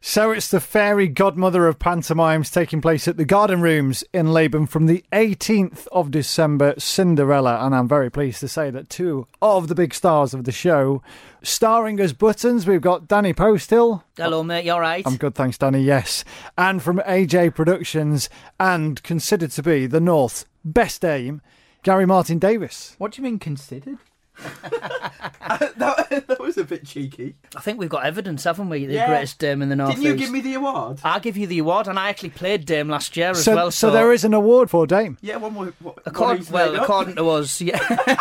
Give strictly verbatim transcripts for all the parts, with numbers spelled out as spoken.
So it's the fairy godmother of pantomimes taking place at the Garden Rooms in Laban from the eighteenth of December, Cinderella. And I'm very pleased to say that two of the big stars of the show, starring as Buttons, we've got Danny Posthill. Hello, mate, you all right? I'm good, thanks, Danny, yes. And from A J Productions, and considered to be the North's best dame, Gary Martin Davis. What do you mean considered? that, that was a bit cheeky. I think we've got evidence, haven't we? The Yeah. greatest dame in the North Didn't you East. give me the award? I give you the award, and I actually played dame last year as So, well. so there is an award for dame. Yeah, one more. What, Accord- what well, according to us, yeah.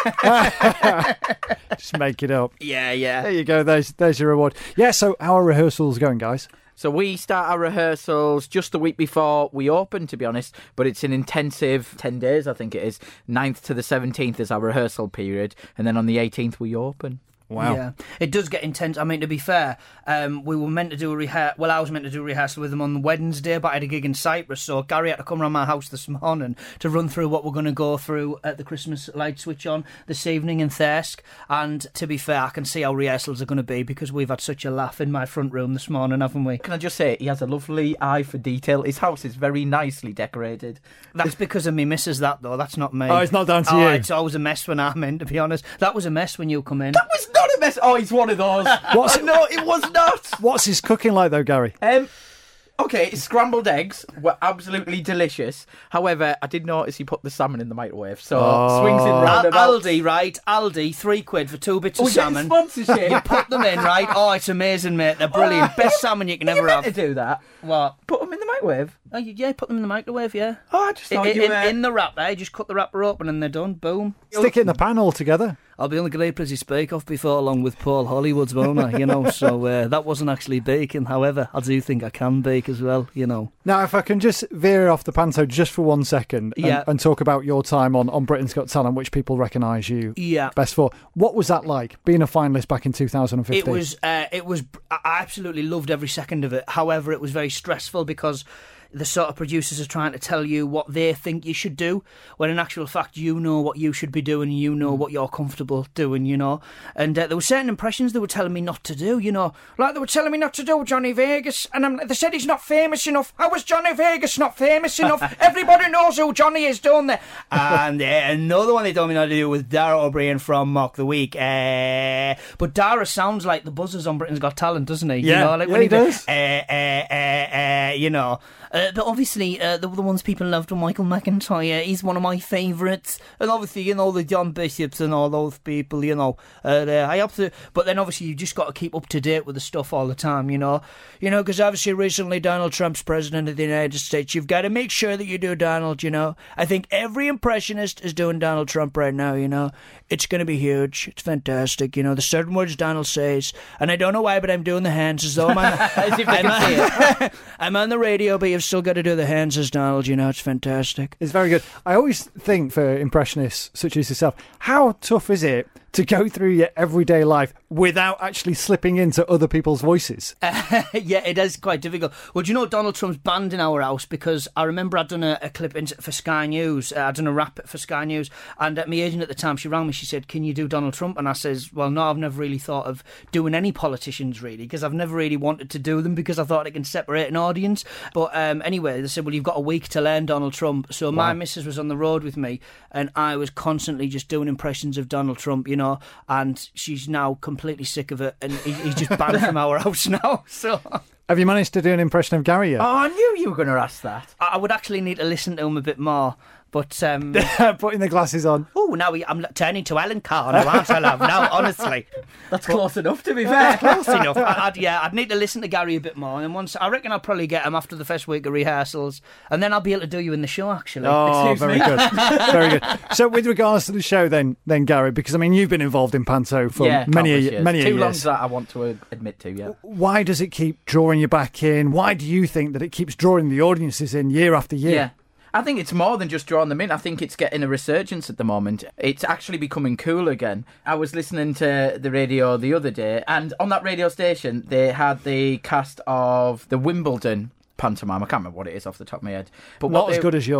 Just make it up. yeah, yeah. There you go, there's, there's your award. Yeah, so how are rehearsals going, guys? So we start our rehearsals just the week before we open, to be honest, but it's an intensive ten days, I think it is. ninth to the seventeenth is our rehearsal period, and then on the eighteenth we open. Wow. Yeah, it does get intense. I mean, to be fair, um, we were meant to do a rehearsal. Well, I was meant to do a rehearsal with them on Wednesday, but I had a gig in Cyprus, so Gary had to come around my house this morning to run through what we're going to go through at the Christmas light switch on this evening in Thirsk. And to be fair, I can see how rehearsals are going to be because we've had such a laugh in my front room this morning, haven't we? Can I just say, he has a lovely eye for detail. His house is very nicely decorated. That's because of me misses that, though. That's not me. Oh, it's not down to oh, you. It's always a mess when I'm in, to be honest. That was a mess when you come in. That was not a mess. Oh, he's one of those. What's- oh, no, it was not. What's his cooking like, though, Gary? Um, okay, scrambled eggs were absolutely delicious. However, I did notice he put the salmon in the microwave, so Oh. swings in Al- roundabouts. Aldi, right? Aldi, three quid for two bits Oh, of we getting salmon. sponsorship. You put them in, right? Oh, it's amazing, mate. They're brilliant. Best salmon you can You ever meant have. to do that. What? Put them in the microwave. Oh, you- yeah, put them in the microwave, yeah. Oh, I just In, thought in, you were... in the wrapper, you just cut the wrapper open and they're done. Boom. Stick it in the pan altogether. I'll be on the Great British Bake Off before, along with Paul Hollywood's, won't I? You know, so uh, that wasn't actually baking. However, I do think I can bake as well, you know. Now, if I can just veer off the panto just for one second and, Yeah. and talk about your time on, on Britain's Got Talent, which people recognise you Yeah. best for. What was that like, being a finalist back in two thousand fifteen? It was, uh, it was, I absolutely loved every second of it. However, it was very stressful because the sort of producers are trying to tell you what they think you should do, when in actual fact you know what you should be doing, you know what you're comfortable doing, you know. And uh, there were certain impressions they were telling me not to do, you know. Like they were telling me not to do Johnny Vegas, and I'm, they said he's not famous enough. How was Johnny Vegas not famous enough? Everybody knows who Johnny is, don't they? And uh, another one they told me not to do was Dara O'Brien from Mock the Week. Uh, but Dara sounds like the buzzers on Britain's Got Talent, doesn't he? Yeah, you know, like yeah, when he does. Uh, uh, uh, uh, you know. Uh, but obviously, uh, the, the ones people loved were Michael McIntyre. He's one of my favourites. And obviously, you know, the John Bishops and all those people, you know. Uh, I have to, but then obviously, you just got to keep up to date with the stuff all the time, you know. You know, because obviously, recently, Donald Trump's president of the United States. You've got to make sure that you do Donald, you know. I think every impressionist is doing Donald Trump right now, you know. It's going to be huge. It's fantastic, you know. There's certain words Donald says. And I don't know why, but I'm doing the hands as though I'm on, As if they I'm can see on, I'm on the radio, but you've still got to do the hands as Donald, you know. It's fantastic. It's very good. I always think for impressionists such as yourself, how tough is it to go through your everyday life without actually slipping into other people's voices? Uh, yeah, it is quite difficult. Well, do you know Donald Trump's banned in our house? Because I remember I'd done a, a clip in, for Sky News. Uh, I'd done a rap for Sky News. And uh, my agent at the time, she rang me. She said, can you do Donald Trump? And I says, well, no, I've never really thought of doing any politicians, really, because I've never really wanted to do them because I thought it can separate an audience. But um, anyway, they said, well, you've got a week to learn Donald Trump. So my missus was on the road with me and I was constantly just doing impressions of Donald Trump, you know, and she's now completely sick of it and he, he's just banned from our house now. So Have you managed to do an impression of Gary yet? Oh, I knew you were going to ask that. I I would actually need to listen to him a bit more. But, um... Putting the glasses on. oh, now we, I'm turning to Alan Carr now, aren't I, love? Now, honestly. That's close enough, to be fair. Close enough. I, I'd, yeah, I'd need to listen to Gary a bit more. And then once, I reckon I'll probably get him after the first week of rehearsals. And then I'll be able to do you in the show, actually. Oh, Excuse very me. good. Very good. So with regards to the show then, then Gary, because I mean, you've been involved in Panto for Yeah, many, countless a, years. many a Too long years. that I want to admit to, yeah. Why does it keep drawing you back in? Why do you think that it keeps drawing the audiences in year after year? Yeah. I think it's more than just drawing them in. I think it's getting a resurgence at the moment. It's actually becoming cool again. I was listening to the radio the other day, and on that radio station, they had the cast of the Wimbledon pantomime. I can't remember what it is off the top of my head. But Not what as they- good as yours.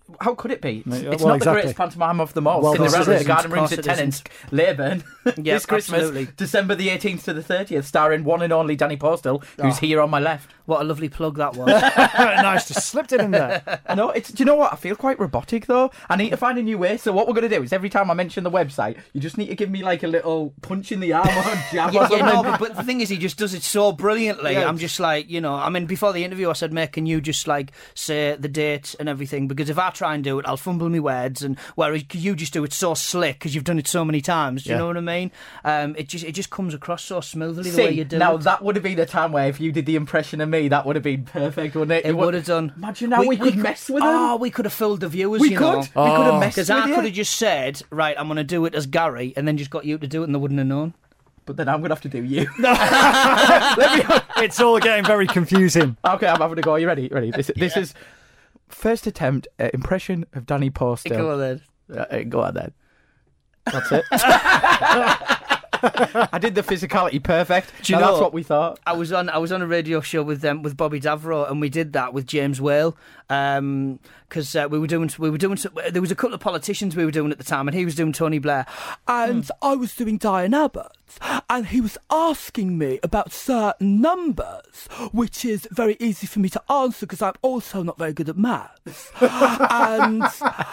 How could it be? It's, Well, it's not exactly. the greatest pantomime of them all. Well, Cinderella this is in it. the Garden Of Rooms course at it Tennant, Leyburn, Yep, this Christmas, absolutely. December the eighteenth to the thirtieth, starring one and only Danny Postel, who's Oh. here on my left. What a lovely plug that was. Nice, just slipped it in there. I know. It's, do you know what? I feel quite robotic though. I need to find a new way. So what we're going to do is every time I mention the website, you just need to give me like a little punch in the arm or a jab Yeah, or yeah, something. no, but, but the thing is, he just does it so brilliantly. Yeah. I'm just like, you know, I mean, before the interview, I said, mate, can you just like say the date and everything? Because if I try and do it, I'll fumble my words, and whereas you just do it so slick because you've done it so many times. Do you Yeah. know what I mean? Um, it just it just comes across so smoothly the See, way you do now it. that would have been a time where if you did the impression of me, that would have been perfect, wouldn't it? It would have done. Imagine how we, could mess with them. Oh, we could have fooled the viewers. we you could. know. We could have Oh. messed Because with I you. could have just said, right, I'm going to do it as Gary, and then just got you to do it, and they wouldn't have known. But then I'm going to have to do you. It's all getting very confusing. Okay, I'm having a go. Are you ready? Ready? This, this is first attempt at impression of Danny Postel. Go on then. Uh, go on then. That's it. I did the physicality perfect. Do you Now, know- that's what we thought. I was on I was on a radio show with um, with Bobby Davro, and we did that with James Whale because uh, we were doing we were doing there was a couple of politicians we were doing at the time, and he was doing Tony Blair, and I was doing Diane Abbott, and he was asking me about certain numbers, which is very easy for me to answer because I'm also not very good at maths. And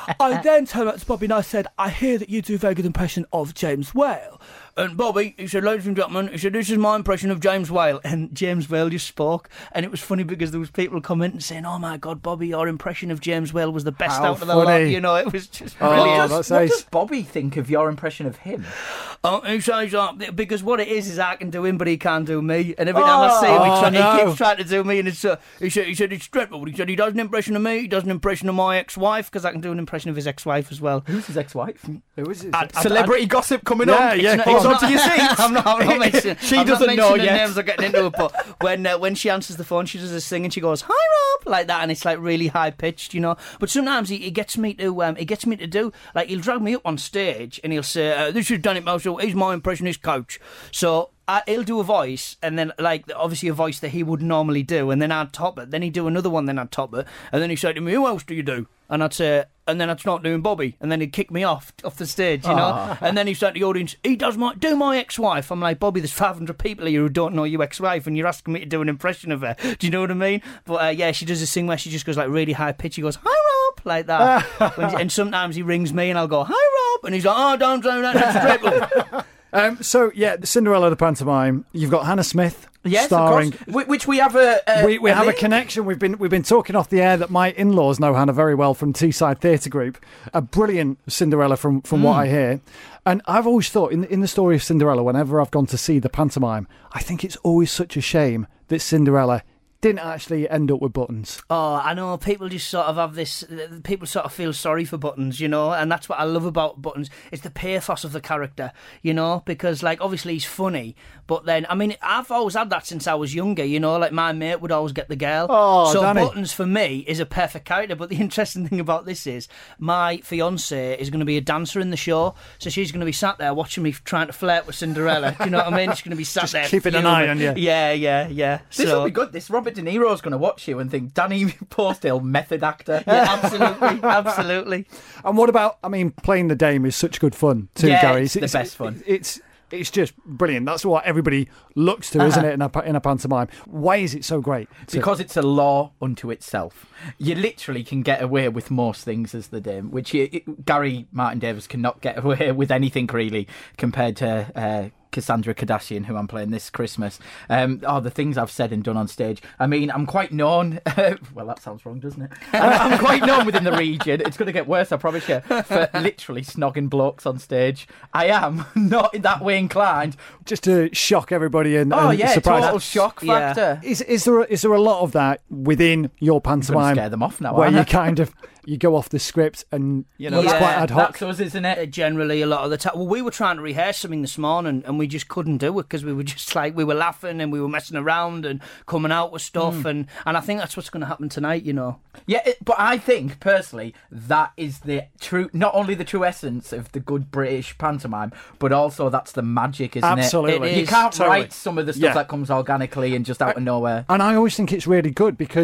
I then turned out to Bobby and I said, I hear that you do a very good impression of James Whale. And Bobby, he said, ladies and gentlemen, he said, this is my impression of James Whale. And James Whale just spoke. And it was funny because there was people commenting saying, oh my God, Bobby, your impression of James Whale was the best How out of the lot. funny. You know, it was just Oh, brilliant. that's what ace. does Bobby think of your impression of him? Oh, he says, uh, because what it is is I can do him, but he can't do me. And every time I see him, he, Oh, try, no. he keeps trying to do me. And it's uh, he said, he said it's dreadful. He said he does an impression of me. He does an impression of my ex-wife because I can do an impression of his ex-wife as well. Who's his ex-wife? Who is it? I- I- Celebrity gossip coming Yeah, on. yeah, It's come not- on. it's onto your seats. I'm not, I'm not mentioning. She I'm doesn't not know mentioning yet. names or getting into it, but when uh, when she answers the phone, she does this thing and she goes, "Hi, Rob," like that, and it's like really high pitched, you know. But sometimes he, he gets me to um, he gets me to do like he'll drag me up on stage and he'll say, uh, "This is Danny Postel. He's my impressionist coach." So. I, he'll do a voice, and then, like, obviously a voice that he would normally do, and then I'd top it. Then he'd do another one, then I'd top it. And then he'd say to me, who else do you do? And I'd say, and then I'd start doing Bobby. And then he'd kick me off off the stage, you know? And then he'd say to the audience, he does my, do my ex-wife. I'm like, Bobby, there's five hundred people here who don't know your ex-wife, and you're asking me to do an impression of her. Do you know what I mean? But, uh, yeah, she does this thing where she just goes, like, really high pitch. She goes, hi, Rob, like that. When she- and sometimes he rings me, and I'll go, hi, Rob. And he's like, oh, don't do that, that's dreadful. Um, so, yeah, Cinderella the pantomime. You've got Hannah Smith Yes, starring. of course. Wh- Which we have a. a We, we have a link. connection. We've been we've been talking off the air that my in-laws know Hannah very well from Teesside Theatre Group. A brilliant Cinderella from from what I hear. And I've always thought in in the story of Cinderella, whenever I've gone to see the pantomime, I think it's always such a shame that Cinderella didn't actually end up with buttons. Oh, I know. People just sort of have this. People sort of feel sorry for Buttons, you know, and that's what I love about Buttons. It's the pathos of the character, you know, because like obviously he's funny, but then I mean I've always had that since I was younger, you know, like my mate would always get the girl. Oh, so Danny. Buttons for me is a perfect character. But the interesting thing about this is my fiance is going to be a dancer in the show, so she's going to be sat there watching me trying to flirt with Cinderella. Do you know what I mean? She's going to be sat Just there keeping an fuming. eye on you. Yeah, yeah, yeah. This so, will be good. This Robert De Niro's going to watch you and think Danny Postel, method actor. Yeah, absolutely, absolutely. And what about? I mean, playing the dame is such good fun too, Yeah, Gary. it's the best fun. It's it's just brilliant. That's what everybody looks to, isn't it? In a pa- in a pantomime. Why is it so great? Because it's a law unto itself. You literally can get away with most things as the dame, which you, it, Gary Martin Davis cannot get away with anything really compared to uh, Cassandra Kardashian, who I'm playing this Christmas. Um, oh, the things I've said and done on stage. I mean, I'm quite known. Well, that sounds wrong, doesn't it? I'm, I'm quite known within the region. It's going to get worse, I promise you, for literally snogging blokes on stage. I am not in that way inclined. Just to shock everybody and, Oh and yeah, surprise. total shock Yeah. factor. Is is there a, is there a lot of that within your I'm going pantomime to scare them off now. where aren't you I? kind of you go off the script and you know it's Yeah, quite ad hoc? That's us, isn't it? Uh, generally a lot of the time. Well, we were trying to rehearse something this morning and we just couldn't do it because we were just like, we were laughing and we were messing around and coming out with stuff. Hmm. And, and I think that's what's going to happen tonight, you know. Yeah, it, but I think personally that is the true, not only the true essence of the good British pantomime, but also that's the magic, isn't Absolutely. it? It You is, can't totally. write some of the stuff Yeah. that comes organically and just out of nowhere. And I always think it's really good because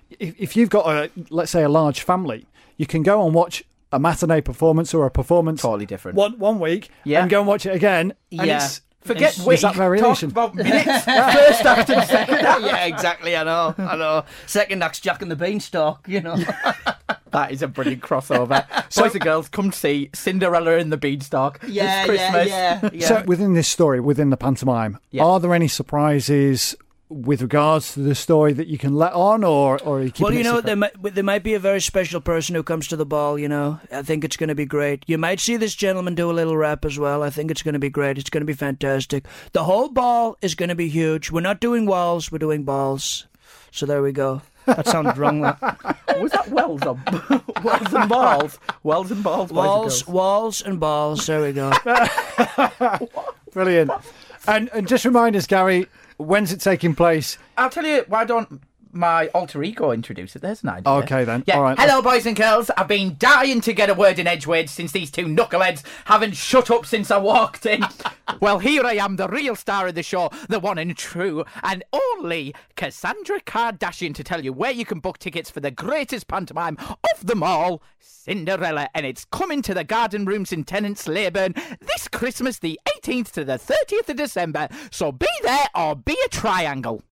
if, if you've got a, let's say, a large family, you can go and watch a matinee performance or a performance Totally different. one one week, Yeah. and go and watch it again. And Yeah. it's, Forget Is- week. is that variation? Talk about minutes. First act and second act. Yeah, exactly. I know. I know. Second act's Jack and the Beanstalk. You know. That is a brilliant crossover. Boys and girls, come see Cinderella and the Beanstalk. Yeah, this yeah, Christmas. yeah, yeah. So within this story, within the pantomime, Yeah. are there any surprises with regards to the story that you can let on, or or are you keeping Well, you it know, secret? there might, there might be a very special person who comes to the ball, you know. I think it's going to be great. You might see this gentleman do a little rap as well. I think it's going to be great. It's going to be fantastic. The whole ball is going to be huge. We're not doing walls, we're doing balls. So there we go. That sounded wrong, that. Was that Wells on Wells and Balls? Wells and Balls. Boys and Walls, girls. walls and balls. There we go. Brilliant. And and just remind us, Gary, when's it taking place? I'll tell you, why don't my alter ego introduce it? There's an idea. Okay, then. Yeah. All right. Hello, boys and girls. I've been dying to get a word in edgeways since these two knuckleheads haven't shut up since I walked in. Well, here I am, the real star of the show, the one and true, and only Cassandra Kardashian, to tell you where you can book tickets for the greatest pantomime of them all, Cinderella, and it's coming to the Garden Rooms in Tennant's Leyburn this Christmas, the eighteenth to the thirtieth of December. So be there or be a triangle.